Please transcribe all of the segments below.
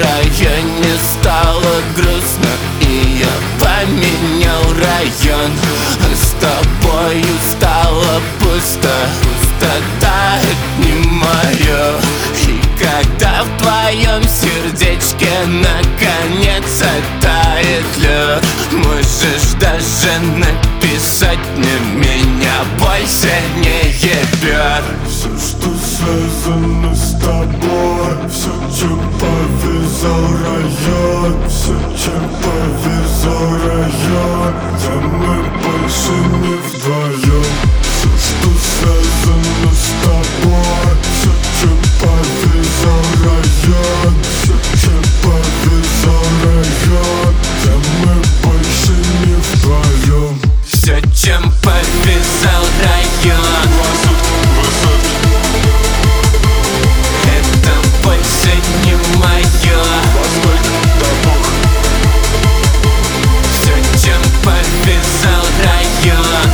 районе стало грустно, и я поменял район. С тобою стало пусто, пустота — это не моё. И когда в твоем сердечке наконец оттает лед, можешь даже написать мне, меня больше не ебет. Все, что связано с тобой, все, чем повязал район, все, чем повязал район, да мы больше не вдвоем. Все, что связано с тобой, все, чем повязал район, все, чем повязал район, да мы больше не вдвоем. Все, чем повязал район, это больше не моё. Все, чем повязал район,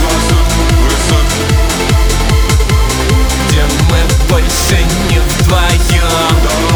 где мы больше не вдвоем.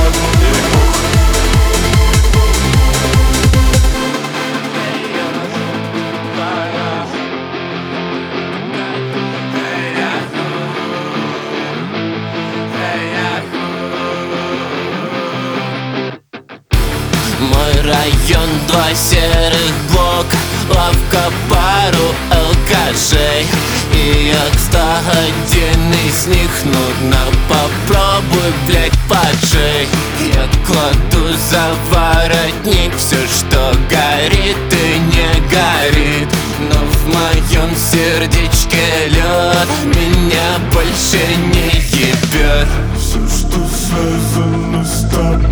Мой район, 2 серых блока, лавка, пару алкашей. И я к 101 из них, нудно, попробуй, блять, поджей. Я кладу за воротник все, что горит и не горит, но в моем сердечке лед, меня больше не ебет. Все, что связано с тобой,